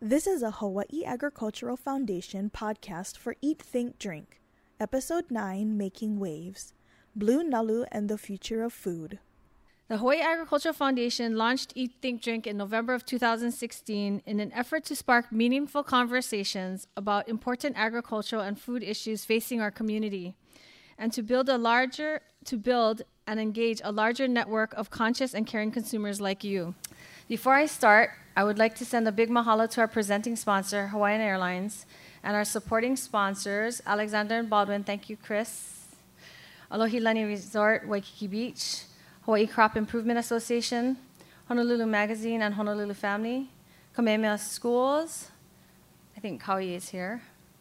This is a Hawaii Agricultural Foundation podcast for Eat, Think, Drink, Episode 9, Making Waves, Blue Nalu and the Future of Food. The Hawaii Agricultural Foundation launched Eat, Think, Drink in November of 2016 in an effort to spark meaningful conversations about important agricultural and food issues facing our community, and to build and engage a larger network of conscious and caring consumers like you. Before I start, I would like to send a big mahalo to our presenting sponsor, Hawaiian Airlines, and our supporting sponsors, Alexander and Baldwin, thank you, Chris, Alohilani Resort, Waikiki Beach, Hawaii Crop Improvement Association, Honolulu Magazine and Honolulu Family, Kamehameha Schools, I think Kauai is here,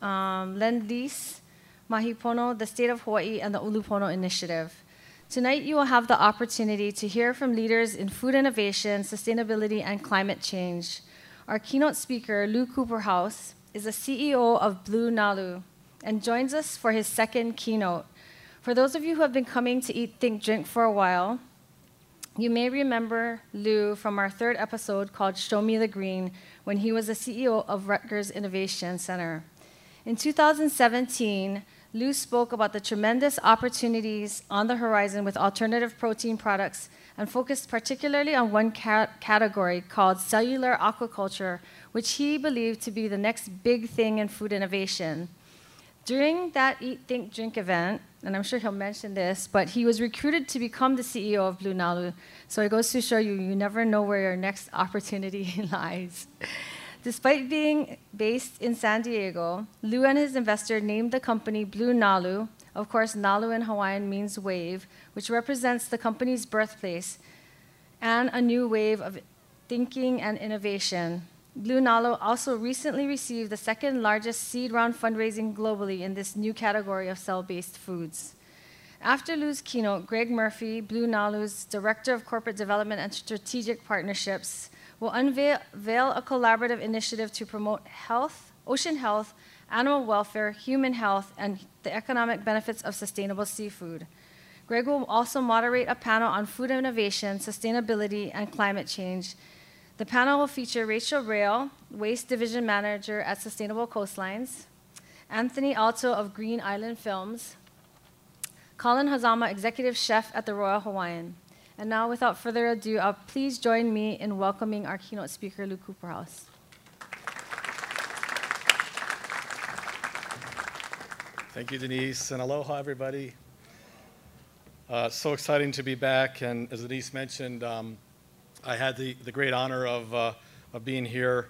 Lend-Lease, Mahipono, the State of Hawaii, and the Ulupono Initiative. Tonight, you will have the opportunity to hear from leaders in food innovation, sustainability, and climate change. Our keynote speaker, Lou Cooperhouse, is the CEO of Blue Nalu and joins us for his second keynote. For those of you who have been coming to Eat, Think, Drink for a while, you may remember Lou from our third episode called Show Me the Green, when he was the CEO of Rutgers Innovation Center. In 2017, Lou spoke about the tremendous opportunities on the horizon with alternative protein products and focused particularly on one category called cellular aquaculture, which he believed to be the next big thing in food innovation. During that Eat, Think, Drink event, and I'm sure he'll mention this, but he was recruited to become the CEO of Blue Nalu. So it goes to show you, you never know where your next opportunity lies. Despite being based in San Diego, Lou and his investor named the company Blue Nalu. Of course, Nalu in Hawaiian means wave, which represents the company's birthplace and a new wave of thinking and innovation. Blue Nalu also recently received the second largest seed round fundraising globally in this new category of cell-based foods. After Lou's keynote, Greg Murphy, Blue Nalu's Director of Corporate Development and Strategic Partnerships, will unveil a collaborative initiative to promote health, ocean health, animal welfare, human health, and the economic benefits of sustainable seafood. Greg will also moderate a panel on food innovation, sustainability, and climate change. The panel will feature Rachel Rail, Waste Division Manager at Sustainable Coastlines, Anthony Alto of Green Island Films, Colin Hazama, Executive Chef at the Royal Hawaiian. And now, without further ado, please join me in welcoming our keynote speaker, Lou Cooperhouse. Thank you, Denise, and aloha, everybody. So exciting to be back, and as Denise mentioned, I had the great honor of being here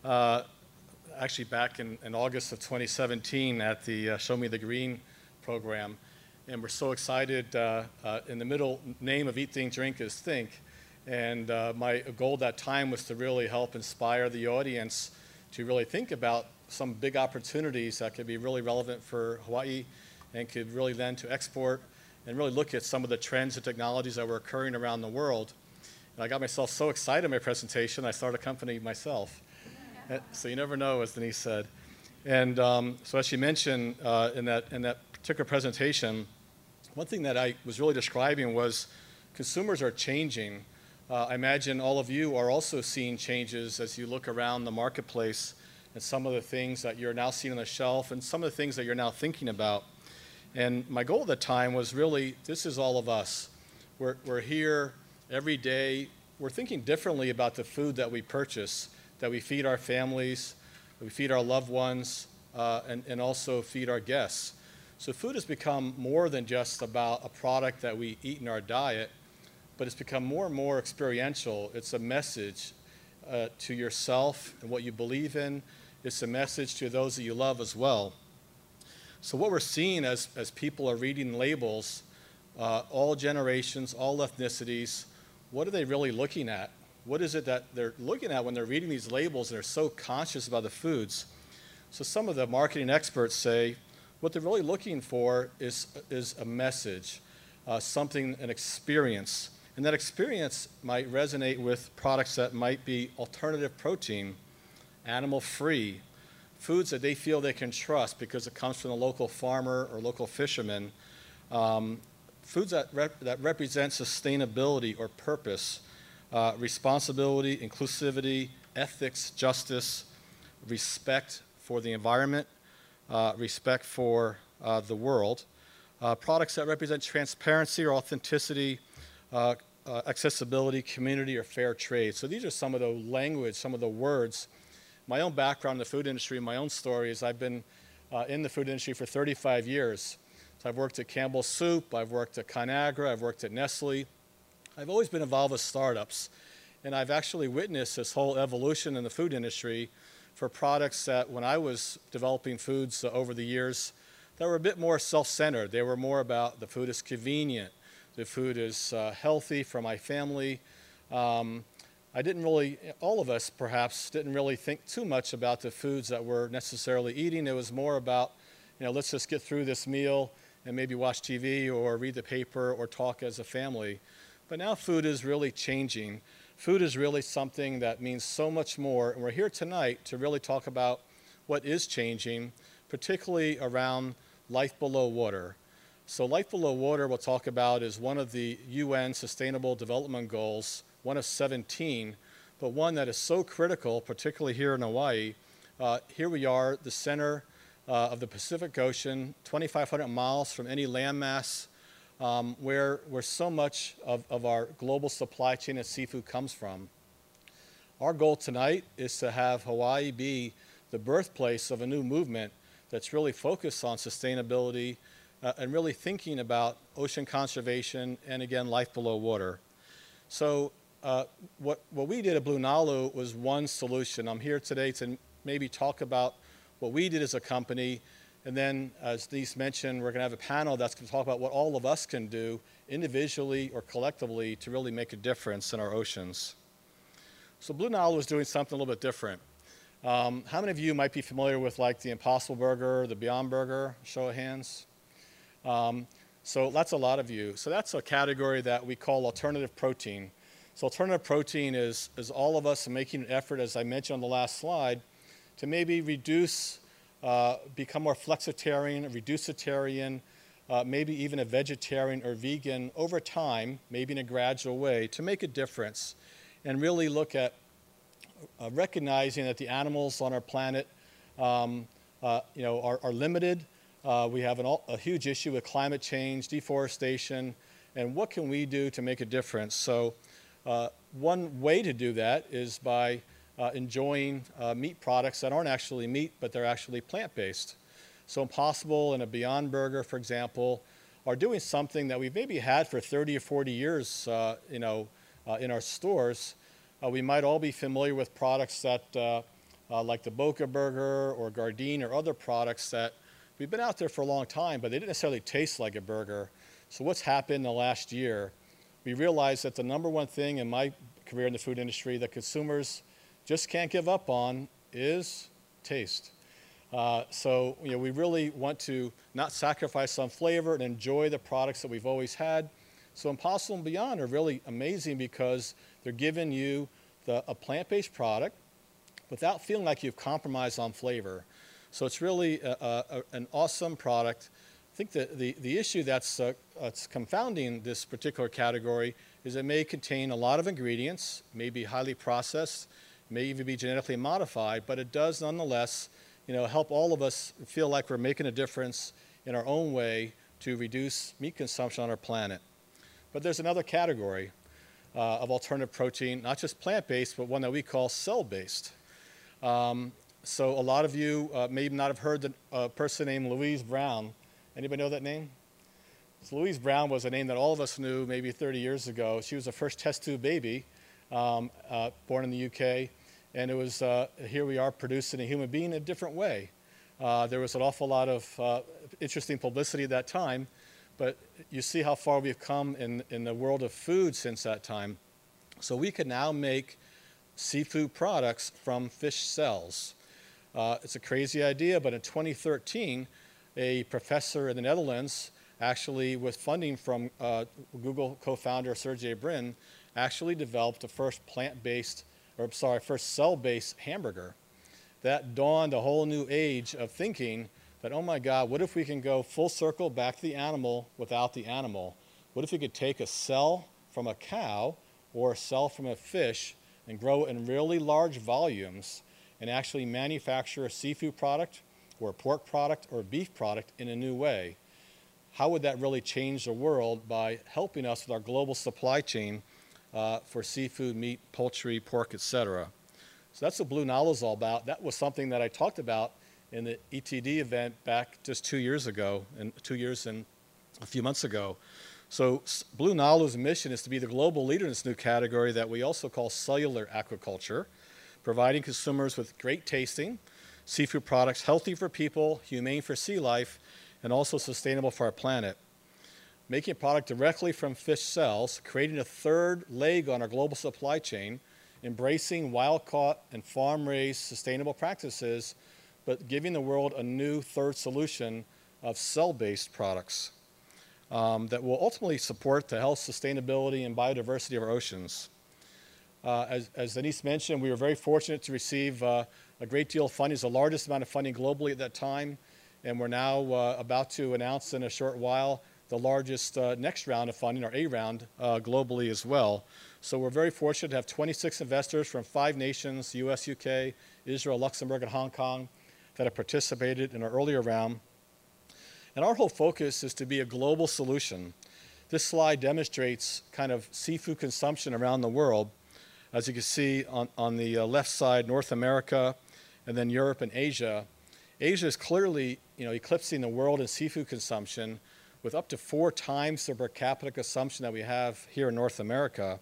actually back in August of 2017 at the Show Me the Green program. And we're so excited. In the middle name of Eat, Think, Drink is Think. And my goal at that time was to really help inspire the audience to really think about some big opportunities that could be really relevant for Hawaii and could really then to export and really look at some of the trends and technologies that were occurring around the world. And I got myself so excited in my presentation, I started a company myself. So you never know, as Denise said. And so as she mentioned in that particular presentation, one thing that I was really describing was consumers are changing. I imagine all of you are also seeing changes as you look around the marketplace and some of the things that you're now seeing on the shelf and some of the things that you're now thinking about. And my goal at the time was really, this is all of us. We're here every day. We're thinking differently about the food that we purchase, that we feed our families, that we feed our loved ones, and also feed our guests. So food has become more than just about a product that we eat in our diet, but it's become more and more experiential. It's a message to yourself and what you believe in. It's a message to those that you love as well. So what we're seeing as people are reading labels, all generations, all ethnicities, what are they really looking at? What is it that they're looking at when they're reading these labels and they're so conscious about the foods? So some of the marketing experts say, what they're really looking for is a message, something, an experience. And that experience might resonate with products that might be alternative protein, animal-free, foods that they feel they can trust because it comes from a local farmer or local fisherman, foods that represent sustainability or purpose, responsibility, inclusivity, ethics, justice, respect for the environment, respect for the world, products that represent transparency or authenticity, accessibility, community, or fair trade. So these are some of the language, some of the words. My own background in the food industry, my own story is I've been in the food industry for 35 years. So I've worked at Campbell's Soup, I've worked at Conagra, I've worked at Nestle. I've always been involved with startups. And I've actually witnessed this whole evolution in the food industry for products that when I was developing foods over the years, that were a bit more self-centered. They were more about the food is convenient, the food is healthy for my family. I didn't really, all of us perhaps, didn't really think too much about the foods that we're necessarily eating. It was more about, let's just get through this meal and maybe watch TV or read the paper or talk as a family. But now food is really changing. Food is really something that means so much more. And we're here tonight to really talk about what is changing, particularly around life below water. So life below water we'll talk about is one of the UN Sustainable Development Goals, one of 17, but one that is so critical, particularly here in Hawaii. Here we are, the center of the Pacific Ocean, 2,500 miles from any landmass, where so much of our global supply chain of seafood comes from. Our goal tonight is to have Hawaii be the birthplace of a new movement that's really focused on sustainability and really thinking about ocean conservation and, again, life below water. So what we did at Blue Nalu was one solution. I'm here today to maybe talk about what we did as a company, and then, as Denise mentioned, we're going to have a panel that's going to talk about what all of us can do individually or collectively to really make a difference in our oceans. So Blue Nalu is doing something a little bit different. How many of you might be familiar with like the Impossible Burger, the Beyond Burger? Show of hands. So that's a lot of you. So that's a category that we call alternative protein. So alternative protein is all of us making an effort, as I mentioned on the last slide, to maybe reduce, become more flexitarian, reducitarian, maybe even a vegetarian or vegan over time, maybe in a gradual way, to make a difference and really look at recognizing that the animals on our planet are limited. We have a huge issue with climate change, deforestation, and what can we do to make a difference? So one way to do that is by enjoying meat products that aren't actually meat, but they're actually plant-based. So Impossible and a Beyond Burger, for example, are doing something that we've maybe had for 30 or 40 years in our stores. We might all be familiar with products that, like the Boca Burger or Gardein or other products that we've been out there for a long time, but they didn't necessarily taste like a burger. So what's happened in the last year? We realized that the number one thing in my career in the food industry that consumers just can't give up on is taste. So we really want to not sacrifice on flavor and enjoy the products that we've always had. So Impossible and Beyond are really amazing because they're giving you a plant-based product without feeling like you've compromised on flavor. So it's really an awesome product. I think the issue that's confounding this particular category is it may contain a lot of ingredients, may be highly processed, may even be genetically modified, but it does nonetheless help all of us feel like we're making a difference in our own way to reduce meat consumption on our planet. But there's another category of alternative protein, not just plant-based, but one that we call cell-based. So a lot of you may not have heard a person named Louise Brown. Anybody know that name? So Louise Brown was a name that all of us knew maybe 30 years ago. She was the first test tube baby born in the UK. And it was, here we are producing a human being in a different way. There was an awful lot of interesting publicity at that time. But you see how far we've come in the world of food since that time. So we can now make seafood products from fish cells. It's a crazy idea, but in 2013, a professor in the Netherlands, actually with funding from Google co-founder Sergey Brin, actually developed the first first cell-based hamburger. That dawned a whole new age of thinking that, oh my God, what if we can go full circle back to the animal without the animal? What if we could take a cell from a cow or a cell from a fish and grow it in really large volumes and actually manufacture a seafood product or a pork product or a beef product in a new way? How would that really change the world by helping us with our global supply chain for seafood, meat, poultry, pork, etc.? So that's what Blue Nalu is all about. That was something that I talked about in the ETD event back just 2 years ago, and 2 years and a few months ago. So Blue Nalu's mission is to be the global leader in this new category that we also call cellular aquaculture, providing consumers with great tasting seafood products, healthy for people, humane for sea life, and also sustainable for our planet. Making a product directly from fish cells, creating a third leg on our global supply chain, embracing wild-caught and farm-raised sustainable practices, but giving the world a new third solution of cell-based products that will ultimately support the health, sustainability, and biodiversity of our oceans. As Denise mentioned, we were very fortunate to receive a great deal of funding. It's the largest amount of funding globally at that time, and we're now about to announce in a short while the largest next round of funding, or A round, globally as well. So we're very fortunate to have 26 investors from 5 nations, US, UK, Israel, Luxembourg, and Hong Kong, that have participated in our earlier round. And our whole focus is to be a global solution. This slide demonstrates kind of seafood consumption around the world. As you can see on the left side, North America, and then Europe and Asia. Asia is clearly, eclipsing the world in seafood consumption, with up to 4 times the per capita consumption that we have here in North America.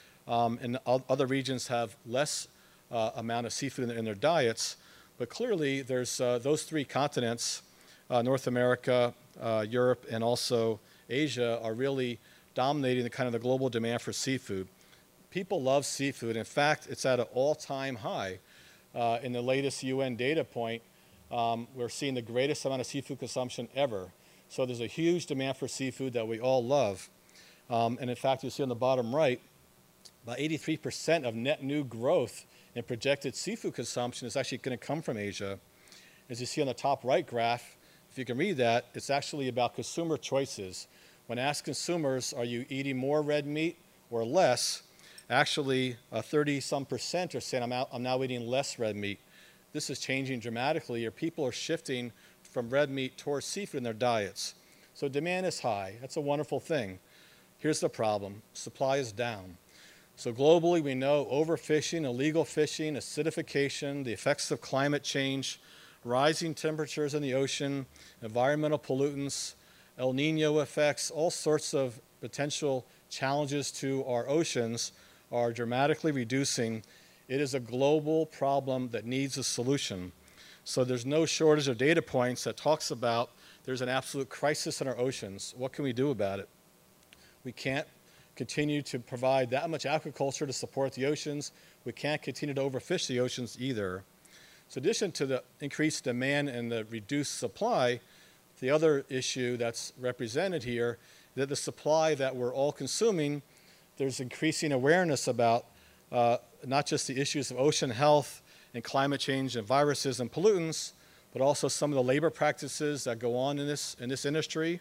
And other regions have less amount of seafood in their diets. But clearly, there's those 3 continents, North America, Europe, and also Asia, are really dominating the global demand for seafood. People love seafood. In fact, it's at an all-time high. In the latest UN data point, we're seeing the greatest amount of seafood consumption ever. So there's a huge demand for seafood that we all love. And in fact, you see on the bottom right, about 83% of net new growth in projected seafood consumption is actually going to come from Asia. As you see on the top right graph, if you can read that, it's actually about consumer choices. When asked consumers, are you eating more red meat or less, actually 30-some% are saying, I'm now eating less red meat. This is changing dramatically. Your people are shifting from red meat towards seafood in their diets. So demand is high. That's a wonderful thing. Here's the problem. Supply is down. So globally, we know overfishing, illegal fishing, acidification, the effects of climate change, rising temperatures in the ocean, environmental pollutants, El Nino effects, all sorts of potential challenges to our oceans are dramatically reducing. It is a global problem that needs a solution. So there's no shortage of data points that talks about there's an absolute crisis in our oceans. What can we do about it? We can't continue to provide that much aquaculture to support the oceans. We can't continue to overfish the oceans either. So in addition to the increased demand and the reduced supply, the other issue that's represented here is that the supply that we're all consuming, there's increasing awareness about not just the issues of ocean health and climate change and viruses and pollutants, but also some of the labor practices that go on in this industry.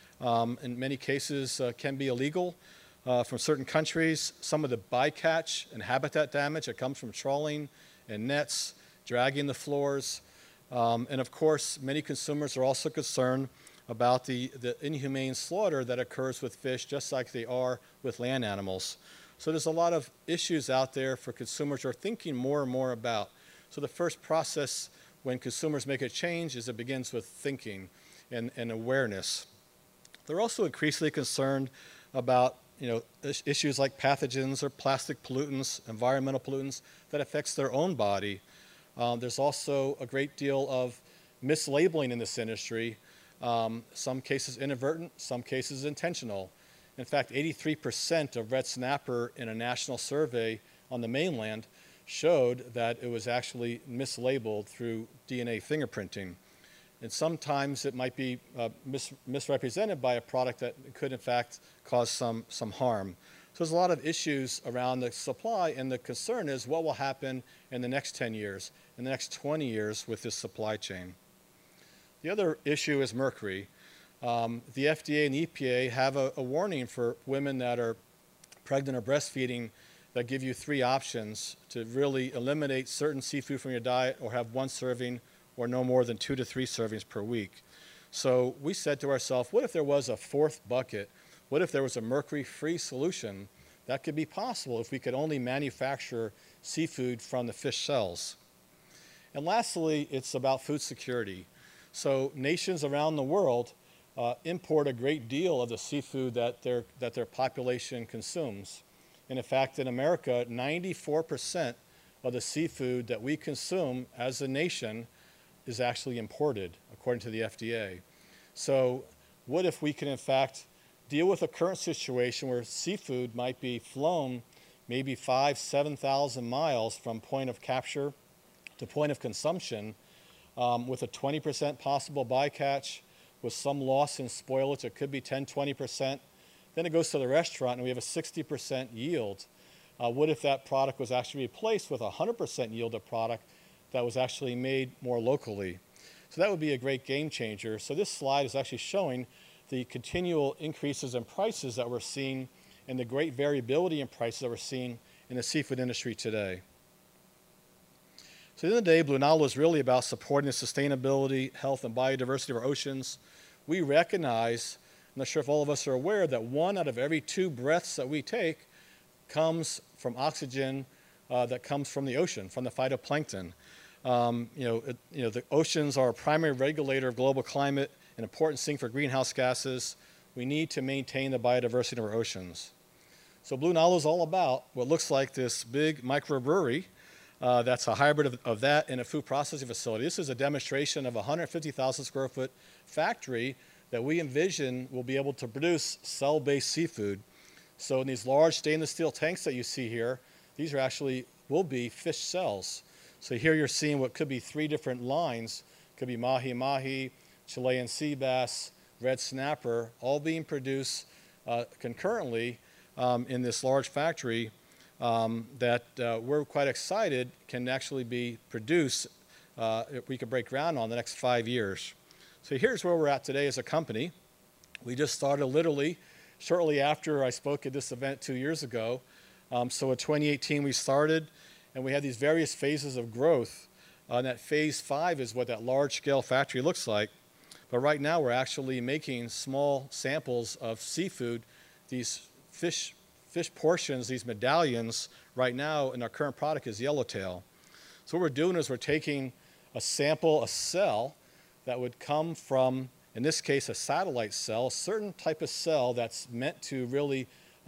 In many cases can be illegal from certain countries. Some of the bycatch and habitat damage that comes from trawling and nets, dragging the floors. And of course, many consumers are also concerned about the inhumane slaughter that occurs with fish, just like they are with land animals. So there's a lot of issues out there for consumers who are thinking more and more about. So the first process when consumers make a change is it begins with thinking and awareness. They're also increasingly concerned about issues like pathogens or plastic pollutants, environmental pollutants that affects their own body. There's also a great deal of mislabeling in this industry, some cases inadvertent, some cases intentional. In fact, 83% of red snapper in a national survey on the mainland showed that it was actually mislabeled through DNA fingerprinting. And sometimes it might be misrepresented by a product that could in fact cause some harm. So there's a lot of issues around the supply, and the concern is what will happen in the next 10 years, in the next 20 years with this supply chain. The other issue is mercury. The FDA and the EPA have a warning for women that are pregnant or breastfeeding that give you 3 options to really eliminate certain seafood from your diet or have 1 serving or no more than 2 to 3 servings per week. So we said to ourselves, what if there was a 4th bucket? What if there was a mercury-free solution that could be possible if we could only manufacture seafood from the fish cells? And lastly, it's about food security. So nations around the world import a great deal of the seafood that their population consumes. And in fact, in America, 94% of the seafood that we consume as a nation is actually imported, according to the FDA. So what if we can, in fact, deal with a current situation where seafood might be flown maybe 5,000 to 7,000 miles from point of capture to point of consumption with a 20% possible bycatch, with some loss in spoilage, it could be 10, 20%. Then it goes to the restaurant and we have a 60% yield. What if that product was actually replaced with a 100% yield of product that was actually made more locally? So that would be a great game changer. So this slide is actually showing the continual increases in prices that we're seeing and the great variability in prices that we're seeing in the seafood industry today. So at the end of the day, Blue Nalu is really about supporting the sustainability, health, and biodiversity of our oceans. We recognize, I'm not sure if all of us are aware, that 1 out of every 2 breaths that we take comes from oxygen that comes from the ocean, from the phytoplankton. The oceans are a primary regulator of global climate, an important sink for greenhouse gases. We need to maintain the biodiversity of our oceans. So Blue Nalu is all about what looks like this big microbrewery that's a hybrid of that and a food processing facility. This is a demonstration of a 150,000 square foot factory that we envision will be able to produce cell-based seafood. So in these large stainless steel tanks that you see here, these will be fish cells. So here you're seeing what could be 3 different lines. Could be mahi-mahi, Chilean sea bass, red snapper, all being produced concurrently in this large factory that we're quite excited can actually be produced. We could break ground on the next 5 years. So here's where we're at today as a company. We just started literally shortly after I spoke at this event 2 years ago. So in 2018 we started, and we had these various phases of growth. And that phase 5 is what that large-scale factory looks like. But right now we're actually making small samples of seafood, these fish portions, these medallions right now, and our current product is yellowtail. So what we're doing is we're taking a sample, a cell that would come from, in this case, a satellite cell, a certain type of cell that's meant to really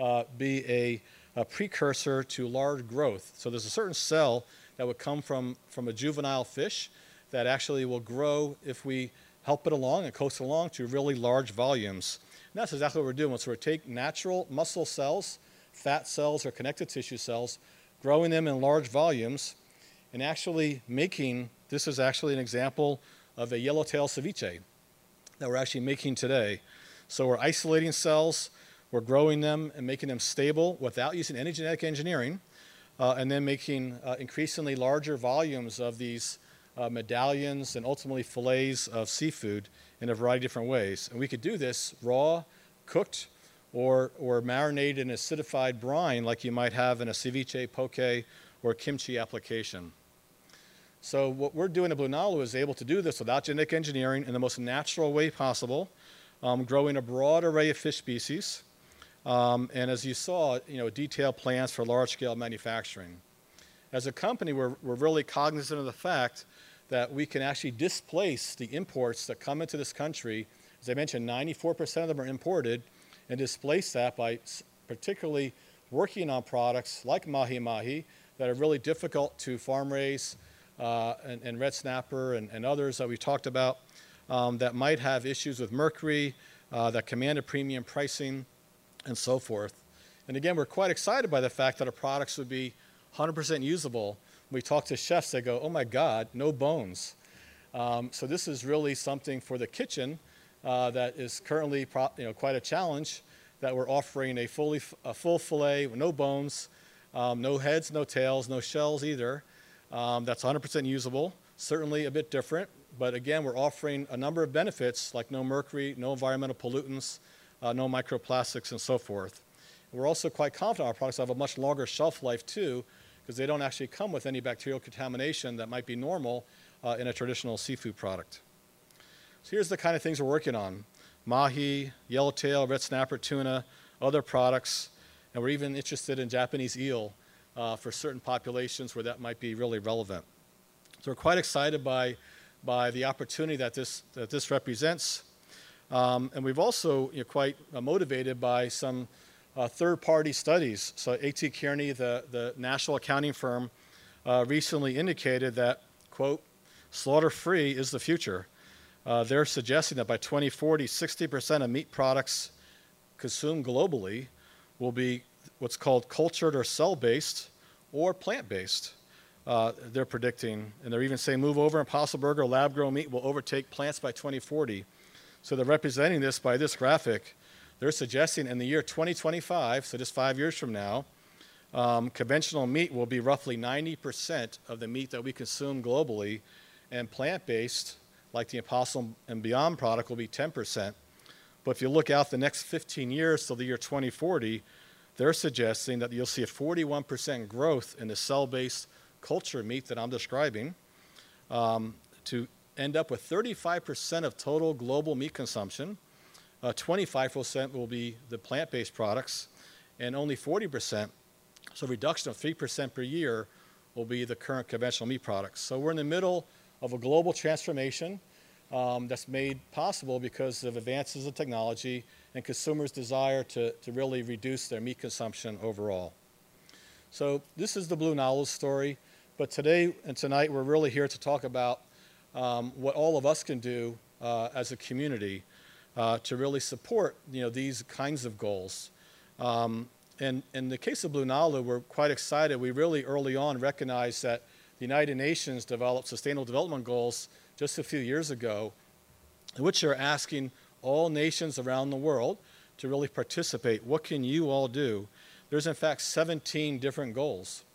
be a precursor to large growth. So there's a certain cell that would come from a juvenile fish that actually will grow if we help it along and coax it along to really large volumes. And that's exactly what we're doing. So we're taking natural muscle cells, fat cells, or connective tissue cells, growing them in large volumes, and actually making, this is actually an example of a yellowtail ceviche that we're actually making today. So we're isolating cells, we're growing them and making them stable without using any genetic engineering, and then making increasingly larger volumes of these medallions and ultimately fillets of seafood in a variety of different ways. And we could do this raw, cooked, or marinated in acidified brine like you might have in a ceviche, poke, or kimchi application. So what we're doing at Blue Nalu is able to do this without genetic engineering in the most natural way possible, growing a broad array of fish species, and as you saw, detailed plans for large-scale manufacturing. As a company, we're really cognizant of the fact that we can actually displace the imports that come into this country. As I mentioned, 94% of them are imported, and displace that by particularly working on products like mahi-mahi that are really difficult to farm raise, and red snapper and others that we talked about that might have issues with mercury, that command a premium pricing, and so forth. And again, we're quite excited by the fact that our products would be 100% usable. When we talk to chefs, they go, oh my God, no bones. So this is really something for the kitchen that is currently quite a challenge, that we're offering a full fillet with no bones, no heads, no tails, no shells either. That's 100% usable, certainly a bit different, but again, we're offering a number of benefits like no mercury, no environmental pollutants, no microplastics, and so forth. We're also quite confident our products have a much longer shelf life too, because they don't actually come with any bacterial contamination that might be normal in a traditional seafood product. So here's the kind of things we're working on: mahi, yellowtail, red snapper, tuna, other products, and we're even interested in Japanese eel for certain populations where that might be really relevant. So we're quite excited by the opportunity that this represents. And we've also quite motivated by some third-party studies. So A.T. Kearney, the national accounting firm, recently indicated that, quote, slaughter-free is the future. They're suggesting that by 2040, 60% of meat products consumed globally will be what's called cultured or cell-based or plant-based. They're predicting, and they're even saying move over, Impossible Burger, lab-grown meat will overtake plants by 2040. So they're representing this by this graphic. They're suggesting in the year 2025, so just 5 years from now, conventional meat will be roughly 90% of the meat that we consume globally, and plant-based, like the Impossible and Beyond product, will be 10%. But if you look out the next 15 years till the year 2040, they're suggesting that you'll see a 41% growth in the cell-based culture meat that I'm describing, to end up with 35% of total global meat consumption. 25% will be the plant-based products, and only 40%, so a reduction of 3% per year, will be the current conventional meat products. So we're in the middle of a global transformation that's made possible because of advances in technology and consumers' desire to really reduce their meat consumption overall. So this is the Blue Nalu story, but today and tonight we're really here to talk about what all of us can do as a community to really support these kinds of goals. And in the case of Blue Nalu, we're quite excited. We really early on recognized that the United Nations developed Sustainable Development Goals just a few years ago, in which they're asking all nations around the world to really participate. What can you all do? There's in fact 17 different goals.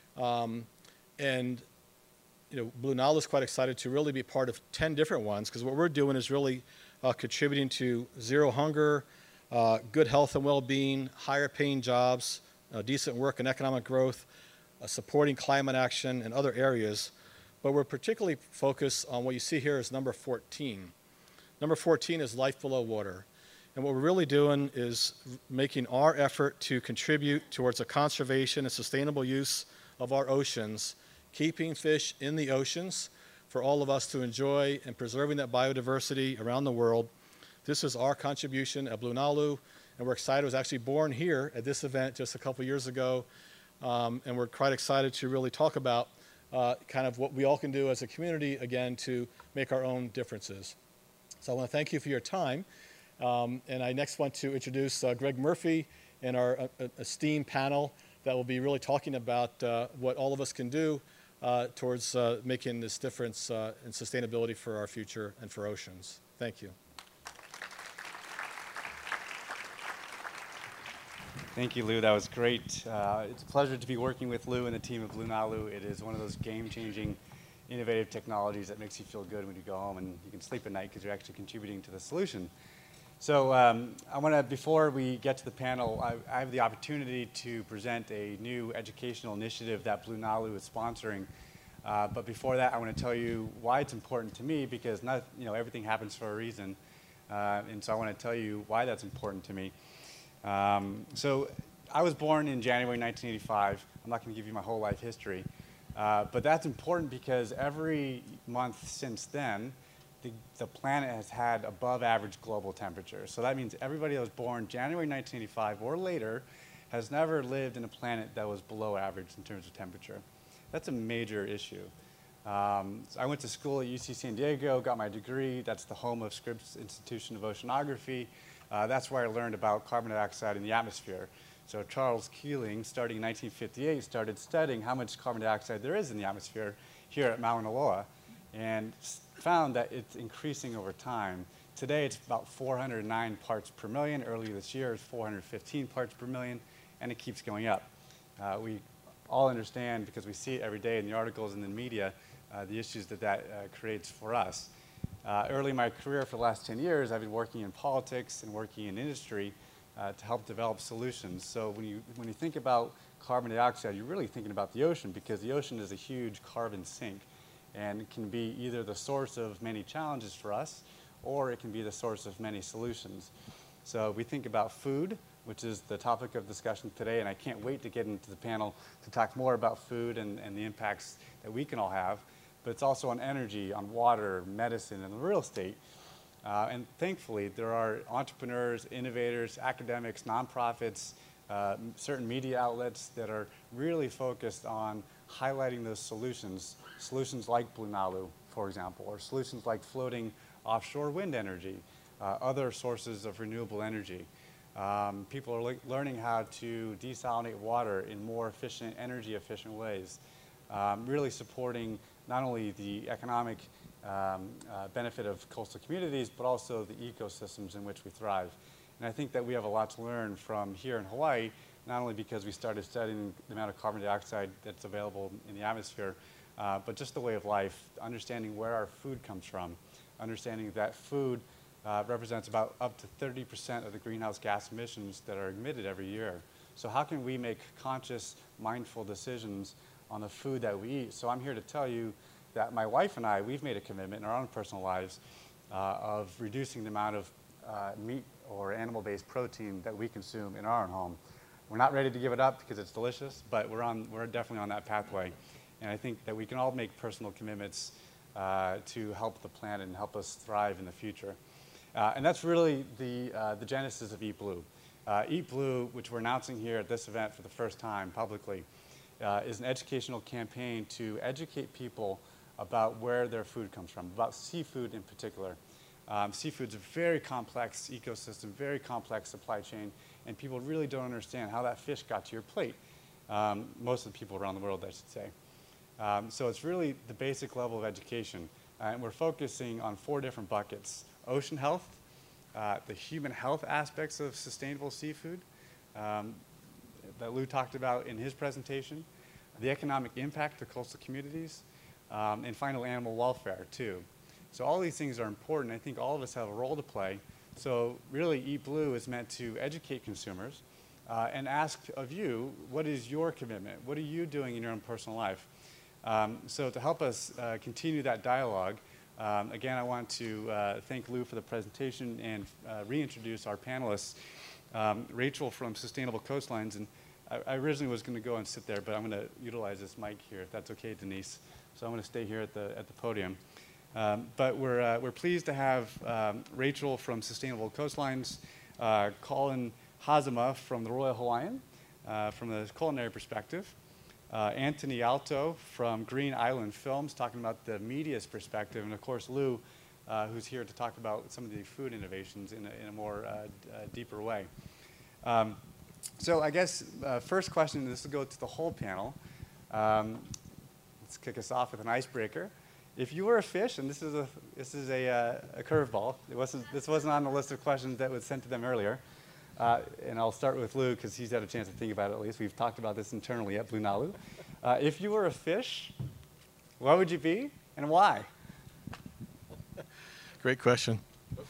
And Blue Nalu is quite excited to really be part of 10 different ones, because what we're doing is really contributing to zero hunger, good health and well-being, higher paying jobs, decent work and economic growth, supporting climate action and other areas. But we're particularly focused on what you see here is number 14. Number 14 is life below water. And what we're really doing is making our effort to contribute towards the conservation and sustainable use of our oceans, keeping fish in the oceans for all of us to enjoy, and preserving that biodiversity around the world. This is our contribution at Blue Nalu, and we're excited. It was actually born here at this event just a couple years ago, and we're quite excited to really talk about kind of what we all can do as a community, again, to make our own differences. So I want to thank you for your time, and I next want to introduce Greg Murphy and our esteemed panel that will be really talking about what all of us can do towards making this difference in sustainability for our future and for oceans. Thank you. Thank you, Lou. That was great. It's a pleasure to be working with Lou and the team of Blue Nalu. It is one of those game-changing, innovative technologies that makes you feel good when you go home and you can sleep at night because you're actually contributing to the solution. So I want to, before we get to the panel, I have the opportunity to present a new educational initiative that Blue Nalu is sponsoring. But before that, I want to tell you why it's important to me, because everything happens for a reason. And so I want to tell you why that's important to me. So I was born in January 1985. I'm not going to give you my whole life history. But that's important because every month since then, the planet has had above average global temperature. So that means everybody that was born January 1985 or later has never lived in a planet that was below average in terms of temperature. That's a major issue. So I went to school at UC San Diego, got my degree. That's the home of Scripps Institution of Oceanography. That's where I learned about carbon dioxide in the atmosphere. So Charles Keeling, starting in 1958, started studying how much carbon dioxide there is in the atmosphere here at Mauna Loa, and found that it's increasing over time. Today, it's about 409 parts per million. Earlier this year, it's 415 parts per million, and it keeps going up. We all understand, because we see it every day in the articles and the media, the issues that creates for us. Early in my career, for the last 10 years, I've been working in politics and working in industry to help develop solutions. So when you think about carbon dioxide, you're really thinking about the ocean, because the ocean is a huge carbon sink, and it can be either the source of many challenges for us, or it can be the source of many solutions. So we think about food, which is the topic of discussion today, and I can't wait to get into the panel to talk more about food and the impacts that we can all have. But it's also on energy, on water, medicine, and real estate. And thankfully, there are entrepreneurs, innovators, academics, nonprofits, certain media outlets that are really focused on highlighting those solutions like Blue Nalu, for example, or solutions like floating offshore wind energy, other sources of renewable energy. People are learning how to desalinate water in more efficient, energy-efficient ways, really supporting not only the economic benefit of coastal communities, but also the ecosystems in which we thrive. And I think that we have a lot to learn from here in Hawaii, not only because we started studying the amount of carbon dioxide that's available in the atmosphere, but just the way of life, understanding where our food comes from, understanding that food represents about up to 30% of the greenhouse gas emissions that are emitted every year. So how can we make conscious, mindful decisions on the food that we eat? So I'm here to tell you that my wife and I, we've made a commitment in our own personal lives of reducing the amount of meat or animal-based protein that we consume in our own home. We're not ready to give it up because it's delicious, but we're definitely on that pathway. And I think that we can all make personal commitments to help the planet and help us thrive in the future. And that's really the genesis of Eat Blue. Eat Blue, which we're announcing here at this event for the first time publicly, is an educational campaign to educate people about where their food comes from, about seafood in particular. Seafood's a very complex ecosystem, very complex supply chain, and people really don't understand how that fish got to your plate. Most of the people around the world, I should say. So it's really the basic level of education. And we're focusing on 4 different buckets: ocean health, the human health aspects of sustainable seafood that Lou talked about in his presentation, the economic impact to coastal communities, and finally animal welfare too. So all these things are important. I think all of us have a role to play. So really Eat Blue is meant to educate consumers and ask of you, what is your commitment? What are you doing in your own personal life? So to help us continue that dialogue, again, I want to thank Lou for the presentation and reintroduce our panelists. Rachel from Sustainable Coastlines, and I originally was going to go and sit there, but I'm going to utilize this mic here, if that's okay, Denise. So I'm going to stay here at the podium. But we're pleased to have Rachel from Sustainable Coastlines, Colin Hazama from the Royal Hawaiian, from the culinary perspective, Anthony Alto from Green Island Films, talking about the media's perspective, and of course Lou, who's here to talk about some of the food innovations in a more deeper way. So I guess first question, this will go to the whole panel. Let's kick us off with an icebreaker. If you were a fish, and this is a curveball, this wasn't on the list of questions that was sent to them earlier, and I'll start with Lou because he's had a chance to think about it at least. We've talked about this internally at Blue Nalu. If you were a fish, what would you be and why? Great question.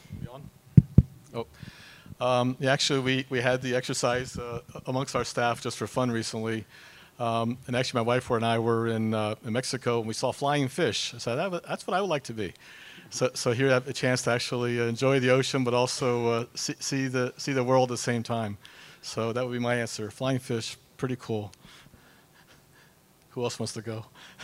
Yeah, actually, we had the exercise amongst our staff just for fun recently. And actually, my wife and I were in Mexico, and we saw flying fish. So that's what I would like to be. So here I have a chance to actually enjoy the ocean, but also see the world at the same time. So that would be my answer. Flying fish, pretty cool. Who else wants to go?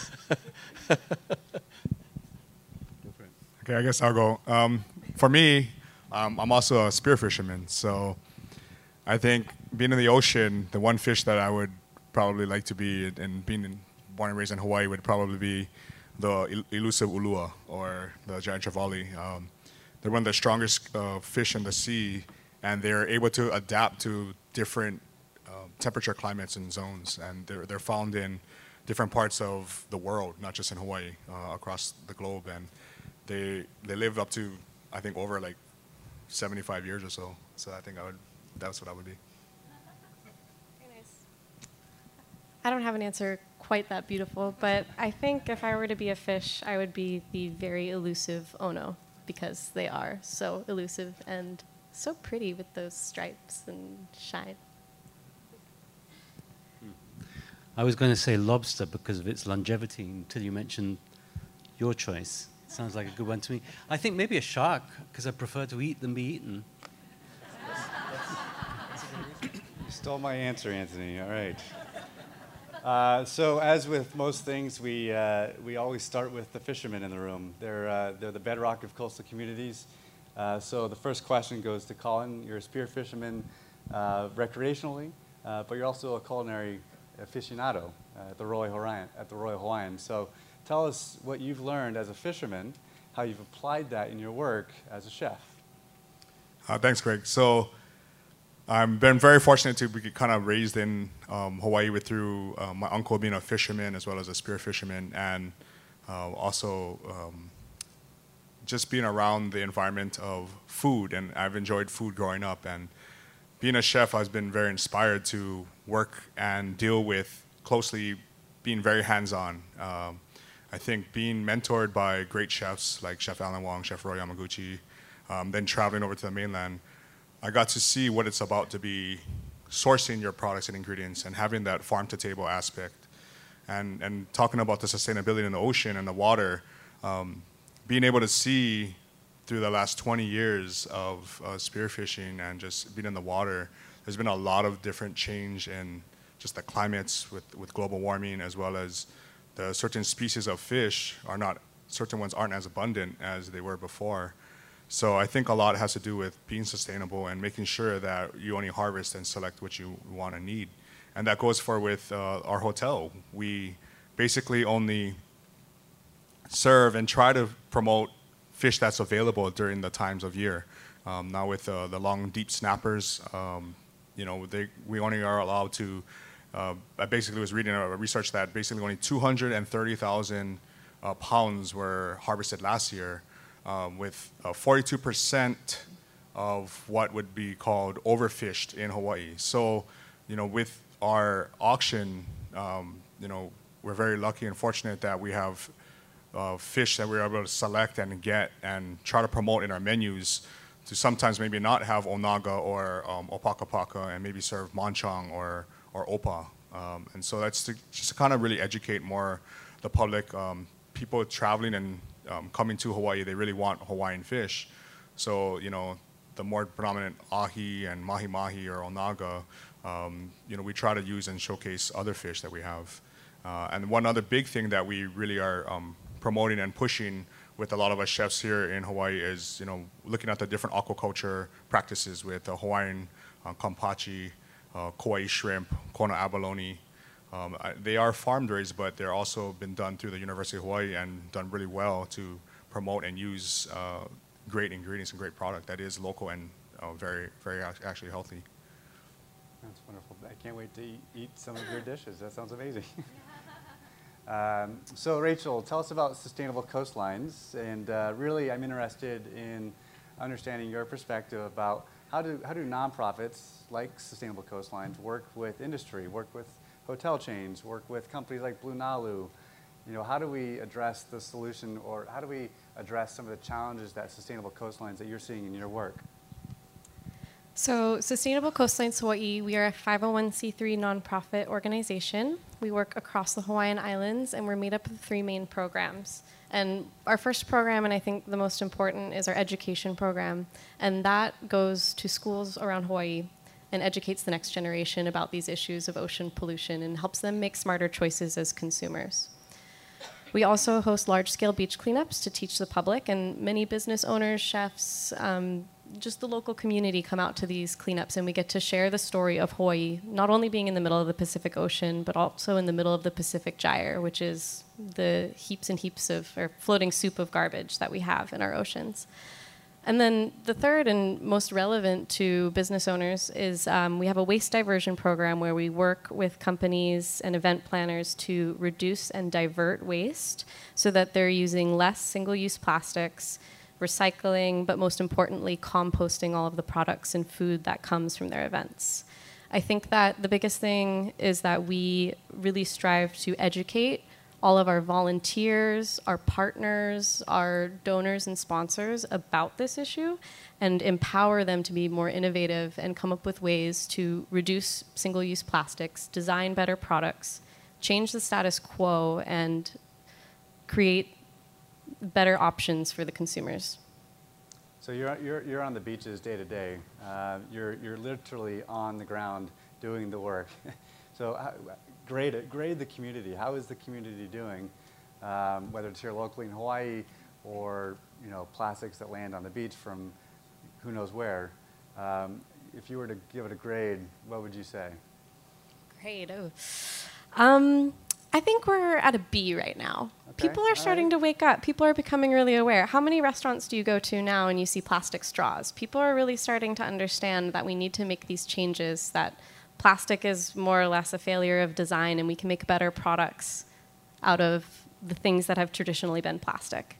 Okay, I guess I'll go. For me, I'm also a spear fisherman. So I think being in the ocean, the one fish that I would probably like to be, and being born and raised in Hawaii, would probably be the elusive ulua, or the giant trevally. They're one of the strongest fish in the sea, and they're able to adapt to different temperature climates and zones, and they're found in different parts of the world, not just in Hawaii, across the globe, and they live up to, I think, over like 75 years or so. So I think that's what I would be. I don't have an answer quite that beautiful, but I think if I were to be a fish, I would be the very elusive Ono, because they are so elusive and so pretty with those stripes and shine. I was going to say lobster because of its longevity until you mentioned your choice. Sounds like a good one to me. I think maybe a shark because I prefer to eat than be eaten. You stole my answer, Anthony. All right. So as with most things, we always start with the fishermen in the room. They're the bedrock of coastal communities. So the first question goes to Colin. You're a spear fisherman recreationally, but you're also a culinary aficionado at the Royal Hawaiian. So tell us what you've learned as a fisherman, how you've applied that in your work as a chef. Thanks, Greg. So I've been very fortunate to be kind of raised in Hawaii through my uncle being a fisherman as well as a spear fisherman, and also just being around the environment of food. And I've enjoyed food growing up. And being a chef, I've been very inspired to work and deal with closely, being very hands-on. I think being mentored by great chefs like Chef Alan Wong, Chef Roy Yamaguchi, then traveling over to the mainland, I got to see what it's about to be sourcing your products and ingredients and having that farm-to-table aspect. And talking about the sustainability in the ocean and the water, being able to see through the last 20 years of spearfishing and just being in the water, there's been a lot of different change in just the climates with global warming, as well as the certain species of fish certain ones aren't as abundant as they were before. So I think a lot has to do with being sustainable and making sure that you only harvest and select what you want and need. And that goes for with our hotel. We basically only serve and try to promote fish that's available during the times of year. Now with the long, deep snappers, we only are allowed to, I basically was reading a research that basically only 230,000 pounds were harvested last year, with 42% of what would be called overfished in Hawaii. So, with our auction, we're very lucky and fortunate that we have fish that we're able to select and get and try to promote in our menus, to sometimes maybe not have onaga or opakapaka and maybe serve manchang or opa. And so that's just to kind of really educate more the public. People traveling and coming to Hawaii, they really want Hawaiian fish. So, the more predominant ahi and mahi-mahi or onaga, we try to use and showcase other fish that we have. And one other big thing that we really are promoting and pushing with a lot of us chefs here in Hawaii is, looking at the different aquaculture practices with Hawaiian kampachi, Kauai shrimp, Kona abalone. They are farm raised, but they're also been done through the University of Hawaii and done really well to promote and use great ingredients and great product that is local and very, very actually healthy. That's wonderful. I can't wait to eat some of your dishes. That sounds amazing. So Rachel, tell us about Sustainable Coastlines, and really I'm interested in understanding your perspective about how do nonprofits like Sustainable Coastlines work with industry, work with hotel chains, work with companies like Blue Nalu. How do we address the solution, or how do we address some of the challenges that Sustainable Coastlines that you're seeing in your work? So Sustainable Coastlines Hawaii, we are a 501c3 nonprofit organization. We work across the Hawaiian Islands, and we're made up of 3 main programs. And our first program, and I think the most important, is our education program. And that goes to schools around Hawaii and educates the next generation about these issues of ocean pollution and helps them make smarter choices as consumers. We also host large-scale beach cleanups to teach the public, and many business owners, chefs, just the local community come out to these cleanups, and we get to share the story of Hawaii, not only being in the middle of the Pacific Ocean, but also in the middle of the Pacific Gyre, which is the heaps and heaps of, or floating soup of garbage that we have in our oceans. And then the third and most relevant to business owners is we have a waste diversion program where we work with companies and event planners to reduce and divert waste so that they're using less single-use plastics, recycling, but most importantly, composting all of the products and food that comes from their events. I think that the biggest thing is that we really strive to educate all of our volunteers, our partners, our donors and sponsors about this issue and empower them to be more innovative and come up with ways to reduce single-use plastics, design better products, change the status quo, and create better options for the consumers. So you're on the beaches day to day. You're literally on the ground doing the work. So grade the community. How is the community doing? Whether it's here locally in Hawaii or plastics that land on the beach from who knows where. If you were to give it a grade, what would you say? Grade. Oh. I think we're at a B right now. Okay. People are starting to wake up. People are becoming really aware. How many restaurants do you go to now and you see plastic straws? People are really starting to understand that we need to make these changes, that plastic is more or less a failure of design and we can make better products out of the things that have traditionally been plastic.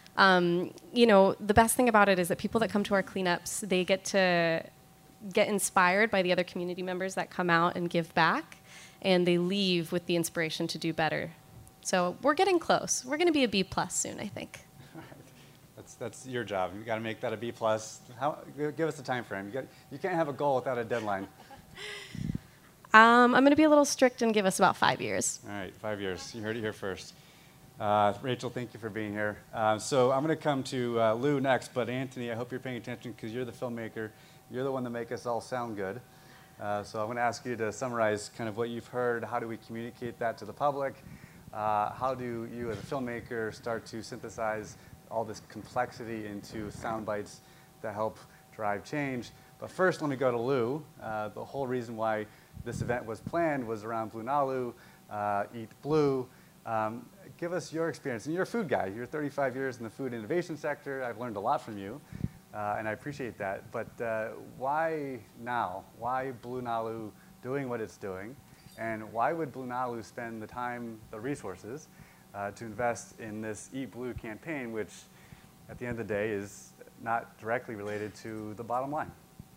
The best thing about it is that people that come to our cleanups, they get to get inspired by the other community members that come out and give back, and they leave with the inspiration to do better. So we're getting close. We're going to be a B+ soon, I think. All right. That's your job. You got to make that a B+. Give us a time frame. You can't have a goal without a deadline. I'm going to be a little strict and give us about 5 years. All right, 5 years. You heard it here first. Rachel, thank you for being here. So I'm going to come to Lou next, but Anthony, I hope you're paying attention because you're the filmmaker. You're the one that make us all sound good. So I'm going to ask you to summarize kind of what you've heard. How do we communicate that to the public? How do you as a filmmaker start to synthesize all this complexity into sound bites that help drive change? But first, let me go to Lou. The whole reason why this event was planned was around Blue Nalu, Eat Blue. Give us your experience. And you're a food guy. You're 35 years in the food innovation sector. I've learned a lot from you, and I appreciate that. But why now? Why Blue Nalu doing what it's doing? And why would Blue Nalu spend the time, the resources, to invest in this Eat Blue campaign, which at the end of the day is not directly related to the bottom line?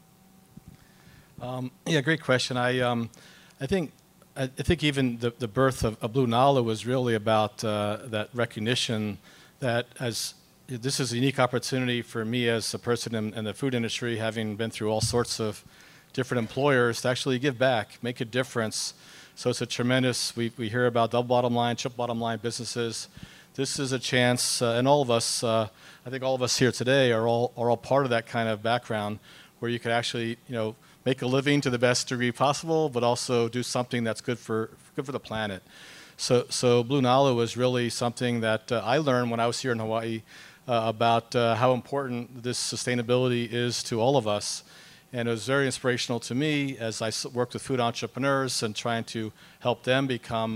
Yeah, great question. I think even the birth of Blue Nalu was really about that recognition that this is a unique opportunity for me as a person in the food industry, having been through all sorts of different employers, to actually give back, make a difference. So it's a tremendous, we hear about double bottom line, triple bottom line businesses. This is a chance, and all of us, I think all of us here today are all part of that kind of background where you could actually, make a living to the best degree possible, but also do something that's good for the planet. So Blue Nalu was really something that I learned when I was here in Hawaii about how important this sustainability is to all of us. And it was very inspirational to me as I worked with food entrepreneurs and trying to help them become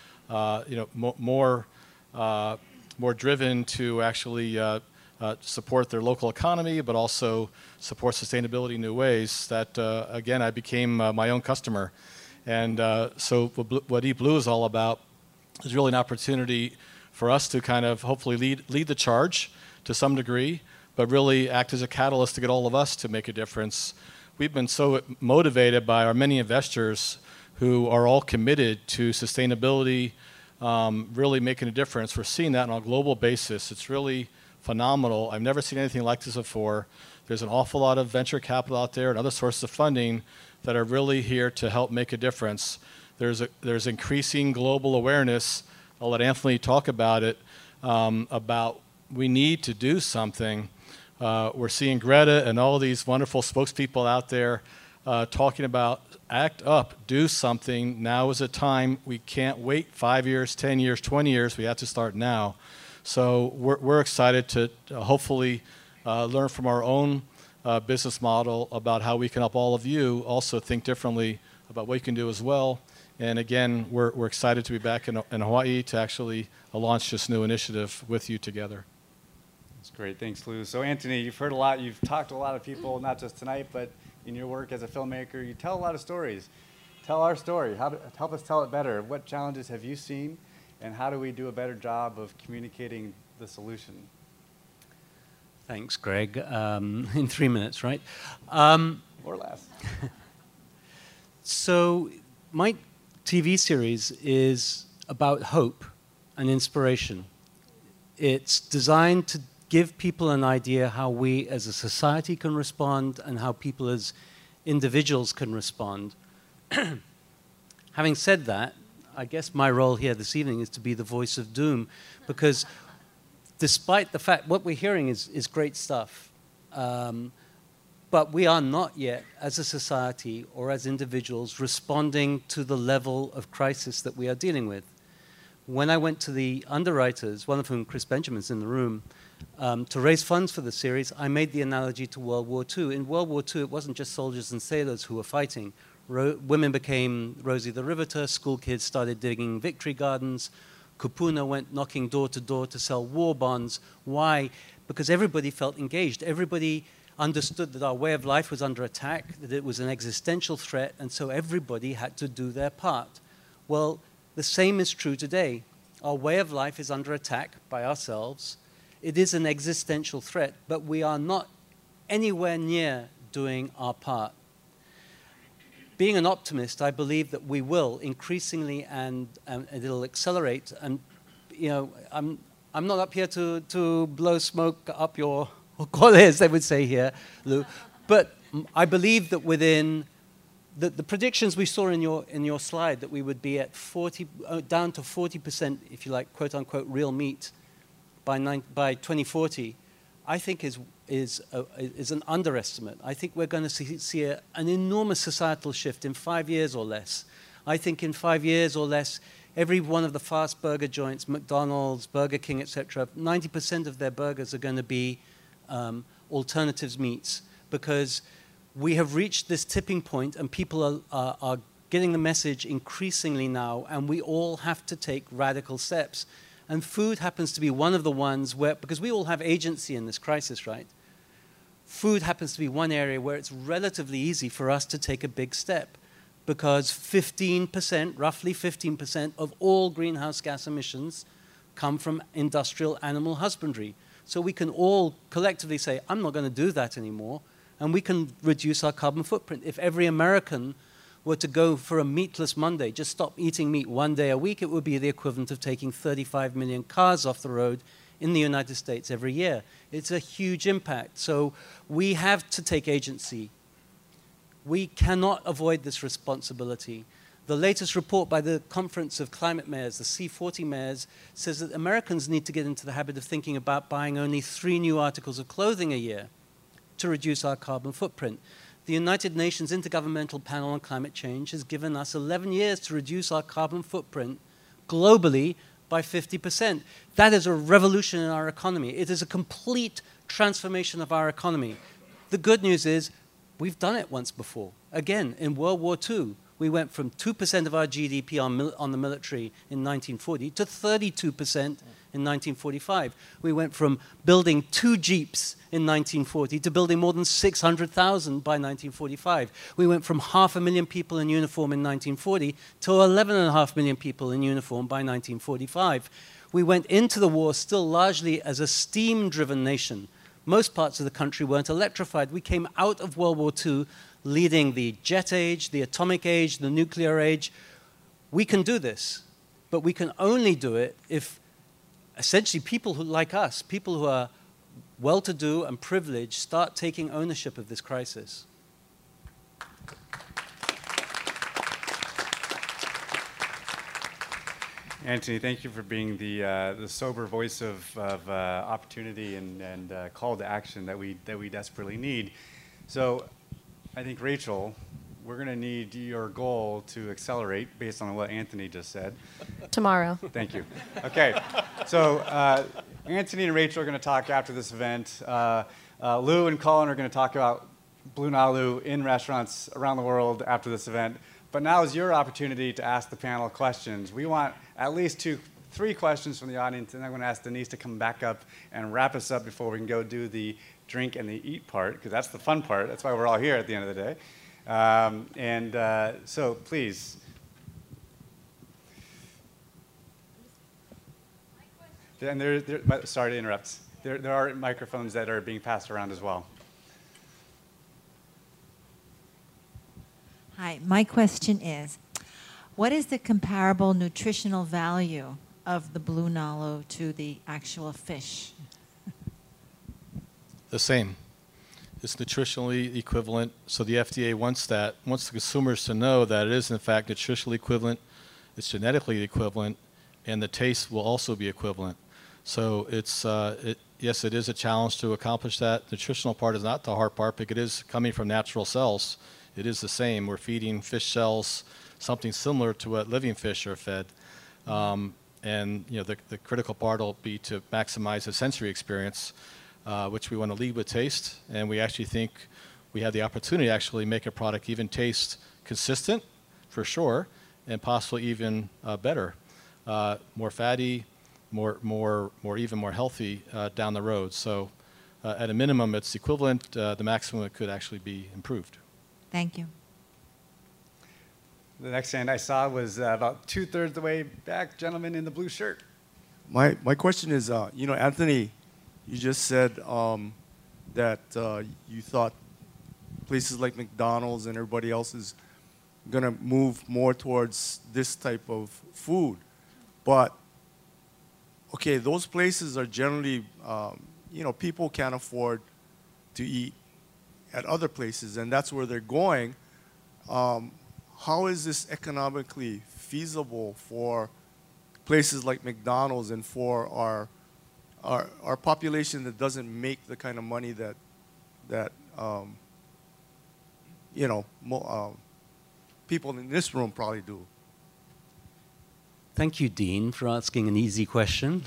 more driven to actually support their local economy, but also support sustainability in new ways, that, again, I became my own customer. And so what Eat Blue is all about is really an opportunity for us to kind of hopefully lead the charge to some degree, but really act as a catalyst to get all of us to make a difference. We've been so motivated by our many investors who are all committed to sustainability, really making a difference. We're seeing that on a global basis. It's really phenomenal. I've never seen anything like this before. There's an awful lot of venture capital out there and other sources of funding that are really here to help make a difference. There's increasing global awareness. I'll let Anthony talk about it, about we need to do something. We're seeing Greta and all these wonderful spokespeople out there talking about act up, do something. Now is a time. We can't wait 5 years, 10 years, 20 years. We have to start now. So we're excited to hopefully learn from our own business model about how we can help all of you also think differently about what you can do as well. And again, we're excited to be back in Hawaii to actually launch this new initiative with you together. That's great. Thanks, Lou. So Anthony, you've heard a lot. You've talked to a lot of people, not just tonight, but in your work as a filmmaker. You tell a lot of stories. Tell our story. Help us tell it better. What challenges have you seen? And how do we do a better job of communicating the solution? Thanks, Greg. In 3 minutes, right? Or less. So my TV series is about hope an inspiration. It's designed to give people an idea how we as a society can respond and how people as individuals can respond. Having said that, I guess my role here this evening is to be the voice of doom, because despite the fact what we're hearing is great stuff, but we are not yet, as a society or as individuals, responding to the level of crisis that we are dealing with. When I went to the underwriters, one of whom, Chris Benjamin's in the room, to raise funds for the series, I made the analogy to World War II. In World War II, it wasn't just soldiers and sailors who were fighting. Women became Rosie the Riveter, school kids started digging victory gardens, Kupuna went knocking door to door to sell war bonds. Why? Because everybody felt engaged. Everybody understood that our way of life was under attack, that it was an existential threat, and so everybody had to do their part. Well, the same is true today. Our way of life is under attack by ourselves. It is an existential threat, but we are not anywhere near doing our part. Being an optimist, I believe that we will increasingly, and it'll accelerate. And you know, I'm not up here to blow smoke up your coles, they would say here, Lou. But I believe that within the predictions we saw in your slide, that we would be at 40, down to 40%, if you like, quote unquote, real meat by 2040, I think is an underestimate. I think we're going to see an enormous societal shift in 5 years or less. I think in 5 years or less, every one of the fast burger joints, McDonald's, Burger King, etc., 90% of their burgers are going to be alternatives meats, because we have reached this tipping point and people are getting the message increasingly now, and we all have to take radical steps. And food happens to be one of the ones where, because we all have agency in this crisis, right? Food happens to be one area where it's relatively easy for us to take a big step, because 15%, roughly 15% of all greenhouse gas emissions come from industrial animal husbandry. So we can all collectively say, I'm not going to do that anymore, and we can reduce our carbon footprint. If every American were to go for a meatless Monday, just stop eating meat 1 day a week, it would be the equivalent of taking 35 million cars off the road in the United States every year. It's a huge impact. So we have to take agency. We cannot avoid this responsibility. The latest report by the Conference of Climate Mayors, the C40 mayors, says that Americans need to get into the habit of thinking about buying only 3 new articles of clothing a year to reduce our carbon footprint. The United Nations Intergovernmental Panel on Climate Change has given us 11 years to reduce our carbon footprint globally by 50%. That is a revolution in our economy. It is a complete transformation of our economy. The good news is we've done it once before. Again, in World War II, we went from 2% of our GDP on the military in 1940 to 32% in 1945. We went from building 2 Jeeps in 1940 to building more than 600,000 by 1945. We went from 500,000 people in uniform in 1940 to 11.5 million people in uniform by 1945. We went into the war still largely as a steam-driven nation. Most parts of the country weren't electrified. We came out of World War II leading the jet age, the atomic age, the nuclear age. We can do this, but we can only do it if essentially people who, like us, people who are well-to-do and privileged, start taking ownership of this crisis. Anthony, thank you for being the sober voice of opportunity and call to action that we desperately need. So I think, Rachel, we're going to need your goal to accelerate based on what Anthony just said. Tomorrow. Thank you. Okay. So Anthony and Rachel are going to talk after this event. Lou and Colin are going to talk about Blue Nalu in restaurants around the world after this event. But now is your opportunity to ask the panel questions. We want at least 3 questions from the audience, and I'm going to ask Denise to come back up and wrap us up before we can go do the drink and the eat part, because that's the fun part. That's why we're all here at the end of the day. So please. And sorry to interrupt. There are microphones that are being passed around as well. Hi, my question is, what is the comparable nutritional value of the blue nalu to the actual fish? The same. It's nutritionally equivalent. So the FDA wants the consumers to know that it is in fact nutritionally equivalent, it's genetically equivalent, and the taste will also be equivalent. So yes, it is a challenge to accomplish that. The nutritional part is not the hard part, because it is coming from natural cells. It is the same. We're feeding fish cells something similar to what living fish are fed. And the critical part will be to maximize the sensory experience, which we want to lead with taste. And we actually think we have the opportunity to actually make a product even taste consistent, for sure, and possibly even better, more fatty, even more healthy down the road. So at a minimum, it's equivalent. The maximum, it could actually be improved. Thank you. The next hand I saw was about 2/3 of the way back, gentleman in the blue shirt. My question is, Anthony, you just said that you thought places like McDonald's and everybody else is going to move more towards this type of food. But, okay, those places are generally, people can't afford to eat at other places, and that's where they're going. How is this economically feasible for places like McDonald's and for our population that doesn't make the kind of money that people in this room probably do? Thank you, Dean, for asking an easy question.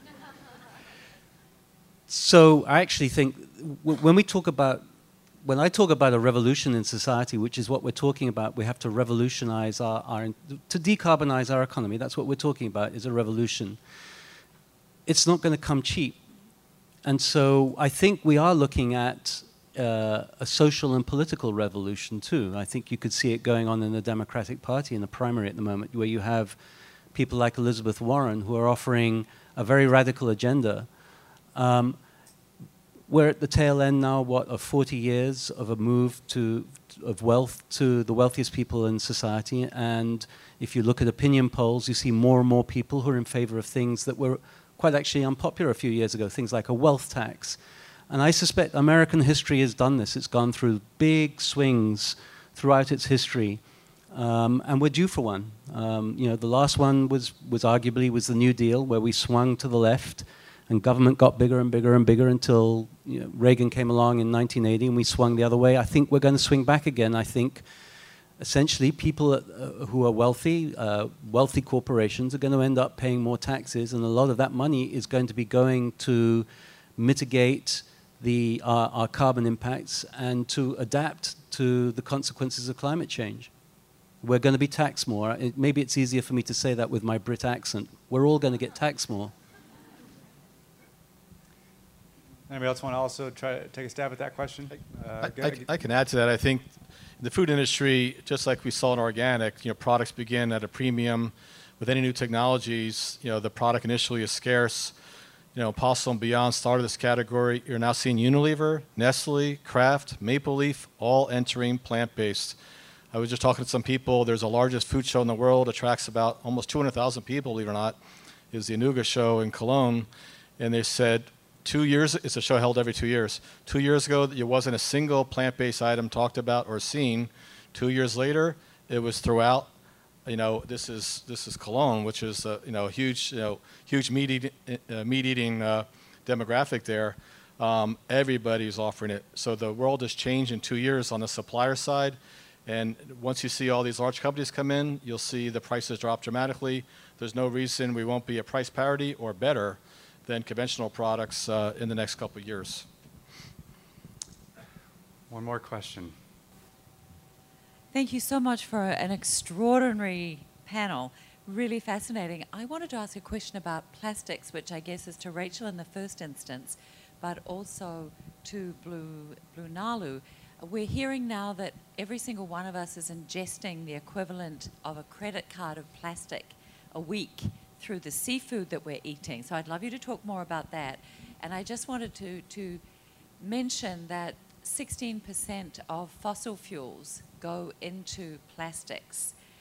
So I actually think when I talk about a revolution in society, which is what we're talking about, we have to revolutionize to decarbonize our economy. That's what we're talking about, is a revolution. It's not going to come cheap. And so I think we are looking at a social and political revolution too. I think you could see it going on in the Democratic Party in the primary at the moment, where you have people like Elizabeth Warren who are offering a very radical agenda. We're at the tail end now, of 40 years of a move of wealth to the wealthiest people in society. And if you look at opinion polls, you see more and more people who are in favor of things that were quite actually unpopular a few years ago, things like a wealth tax. And I suspect American history has done this. It's gone through big swings throughout its history. And we're due for one. The last one was arguably the New Deal, where we swung to the left, and government got bigger and bigger and bigger until Reagan came along in 1980, and we swung the other way. I think we're going to swing back again. I think essentially people who are wealthy corporations are going to end up paying more taxes, and a lot of that money is going to be going to mitigate our carbon impacts and to adapt to the consequences of climate change. We're going to be taxed more. Maybe it's easier for me to say that with my Brit accent. We're all going to get taxed more. Anybody else want to also try to take a stab at that question? I can add to that. I think in the food industry, just like we saw in organic, products begin at a premium. With any new technologies, the product initially is scarce. Impossible and Beyond started this category. You're now seeing Unilever, Nestle, Kraft, Maple Leaf, all entering plant-based. I was just talking to some people. There's the largest food show in the world. Attracts about almost 200,000 people, believe it or not. Is the Anuga show in Cologne. And they said, 2 years, it's a show held every 2 years. 2 years ago, there wasn't a single plant-based item talked about or seen. 2 years later, it was throughout. This is Cologne, which is a huge meat eating demographic there. Everybody's offering it. So the world has changed in 2 years on the supplier side. And once you see all these large companies come in, you'll see the prices drop dramatically. There's no reason we won't be at price parity or better than conventional products in the next couple of years. One more question. Thank you so much for an extraordinary panel. Really fascinating. I wanted to ask a question about plastics, which I guess is to Rachel in the first instance, but also to Blue Nalu. We're hearing now that every single one of us is ingesting the equivalent of a credit card of plastic a week through the seafood that we're eating. So I'd love you to talk more about that. And I just wanted to mention that 16% of fossil fuels go into plastics.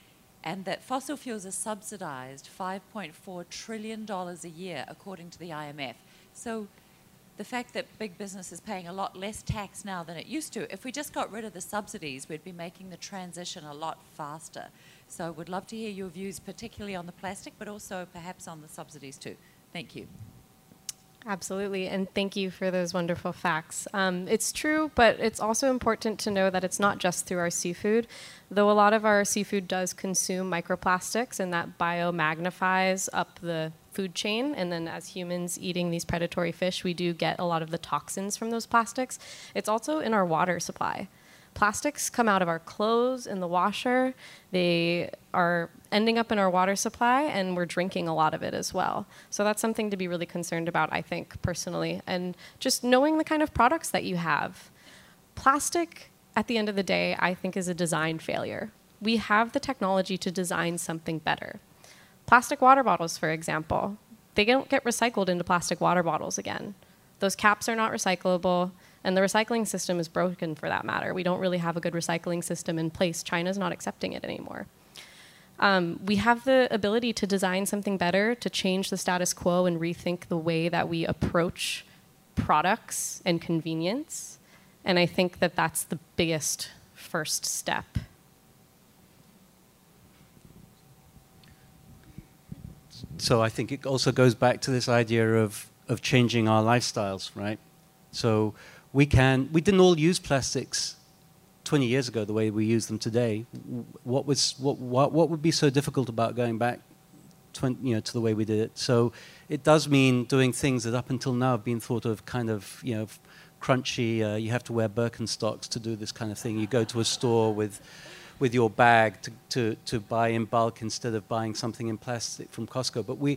and that fossil fuels are subsidized $5.4 trillion a year, according to the IMF. So the fact that big business is paying a lot less tax now than it used to, if we just got rid of the subsidies, we'd be making the transition a lot faster. So I would love to hear your views, particularly on the plastic, but also perhaps on the subsidies too. Thank you. Absolutely, and thank you for those wonderful facts. It's true, but it's also important to know that it's not just through our seafood. Though a lot of our seafood does consume microplastics, and that biomagnifies up the food chain, and then as humans eating these predatory fish, we do get a lot of the toxins from those plastics. It's also in our water supply. Plastics come out of our clothes in the washer. They are ending up in our water supply, and we're drinking a lot of it as well. So that's something to be really concerned about, I think, personally. And just knowing the kind of products that you have. Plastic, at the end of the day, I think is a design failure. We have the technology to design something better. Plastic water bottles, for example, they don't get recycled into plastic water bottles again. Those caps are not recyclable. And the recycling system is broken, for that matter. We don't really have a good recycling system in place. China's not accepting it anymore. We have the ability to design something better, to change the status quo and rethink the way that we approach products and convenience. And I think that that's the biggest first step. So I think it also goes back to this idea of changing our lifestyles, right? So we didn't all use plastics 20 years ago the way we use them today. What would be so difficult about going back to the way we did it? So it does mean doing things that up until now have been thought of kind of, crunchy. You have to wear Birkenstocks to do this kind of thing. You go to a store with your bag to buy in bulk instead of buying something in plastic from Costco. But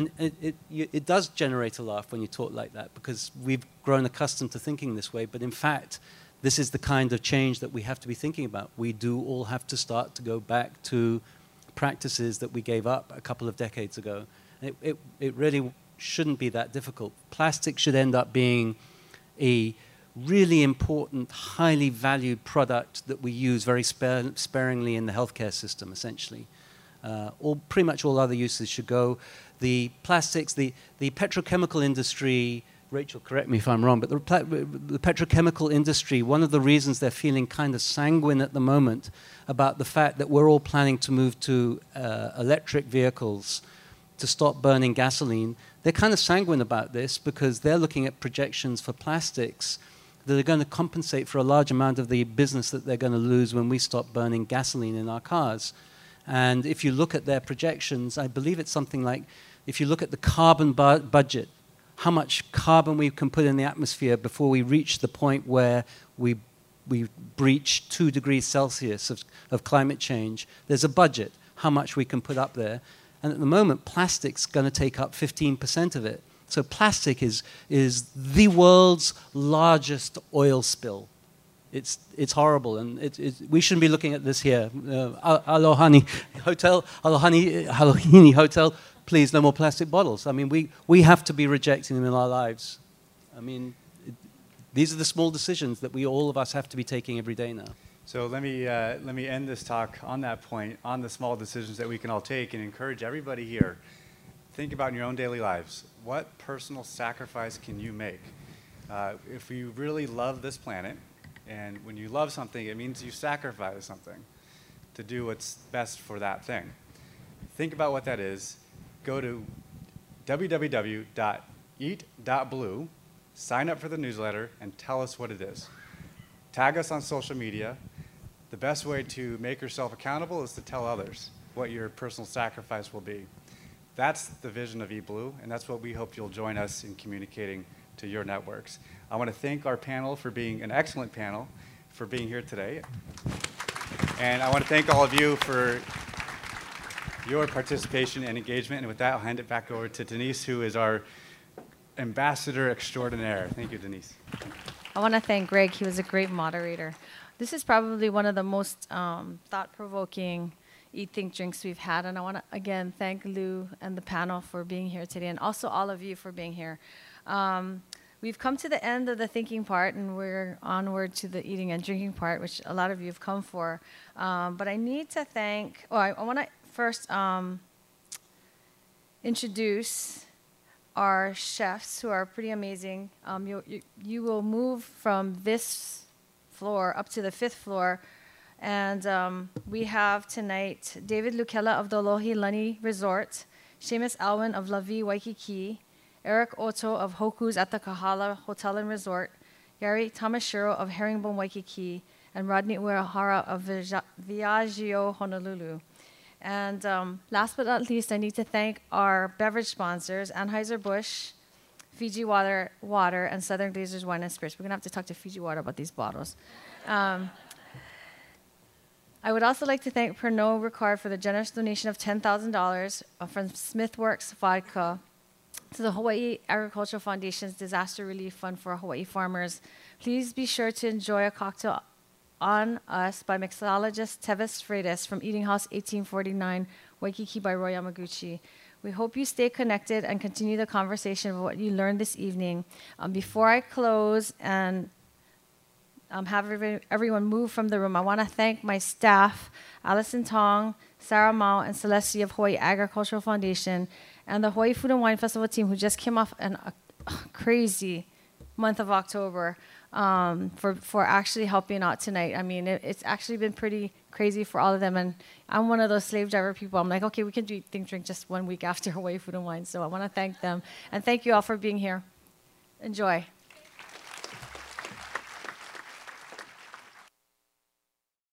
it does generate a laugh when you talk like that, because we've grown accustomed to thinking this way. But in fact, this is the kind of change that we have to be thinking about. We do all have to start to go back to practices that we gave up a couple of decades ago. It really shouldn't be that difficult. Plastic should end up being a really important, highly valued product that we use very sparingly in the healthcare system, essentially. Pretty much all other uses should go. The plastics, the petrochemical industry, Rachel, correct me if I'm wrong, but the petrochemical industry, one of the reasons they're feeling kind of sanguine at the moment about the fact that we're all planning to move to electric vehicles to stop burning gasoline, they're kind of sanguine about this because they're looking at projections for plastics that are going to compensate for a large amount of the business that they're going to lose when we stop burning gasoline in our cars. And if you look at their projections, I believe it's something like, if you look at the carbon budget, how much carbon we can put in the atmosphere before we reach the point where we breach 2 degrees Celsius of climate change, there's a budget, how much we can put up there. And at the moment, plastic's going to take up 15% of it. So plastic is the world's largest oil spill. It's horrible, and we shouldn't be looking at this here. Alohani Hotel, please, no more plastic bottles. I mean, we have to be rejecting them in our lives. I mean, these are the small decisions that all of us have to be taking every day now. So let me end this talk on that point, on the small decisions that we can all take, and encourage everybody here. Think about in your own daily lives. What personal sacrifice can you make? If you really love this planet, and when you love something, it means you sacrifice something to do what's best for that thing. Think about what that is. Go to www.eat.blue, sign up for the newsletter, and tell us what it is. Tag us on social media. The best way to make yourself accountable is to tell others what your personal sacrifice will be. That's the vision of eBlue, and that's what we hope you'll join us in communicating to your networks. I want to thank our panel for being an excellent panel, for being here today. And I want to thank all of you for your participation and engagement. And with that, I'll hand it back over to Denise, who is our ambassador extraordinaire. Thank you, Denise. I want to thank Greg. He was a great moderator. This is probably one of the most thought-provoking Eat, Think, Drinks we've had. And I want to, again, thank Lou and the panel for being here today, and also all of you for being here. we've come to the end of the thinking part, and we're onward to the eating and drinking part, which a lot of you have come for. But I need to thank, I want to first introduce our chefs, who are pretty amazing. You will move from this floor up to the 5th floor. And we have tonight David Lukela of the Alohi Lani Resort, Seamus Alwyn of La Vie Waikiki, Eric Otto of Hoku's at the Kahala Hotel and Resort, Gary Tamashiro of Herringbone Waikiki, and Rodney Uehara of Viaggio Honolulu. And last but not least, I need to thank our beverage sponsors, Anheuser-Busch, Fiji Water, and Southern Glazers Wine and Spirits. We're going to have to talk to Fiji Water about these bottles. I would also like to thank Pernod Ricard for the generous donation of $10,000 from Smithworks Vodka to the Hawaii Agricultural Foundation's Disaster Relief Fund for Hawaii farmers. Please be sure to enjoy a cocktail on us by mixologist Tevis Freitas from Eating House 1849, Waikiki by Roy Yamaguchi. We hope you stay connected and continue the conversation of what you learned this evening. Before I close and have everyone move from the room, I want to thank my staff, Allison Tong, Sarah Mao, and Celeste of Hawaii Agricultural Foundation, and the Hawaii Food and Wine Festival team, who just came off a crazy month of October, for actually helping out tonight. I mean, it's actually been pretty crazy for all of them, and I'm one of those slave driver people. I'm like, okay, we can do Think Drink just 1 week after Hawaii Food and Wine, so I want to thank them, and thank you all for being here. Enjoy.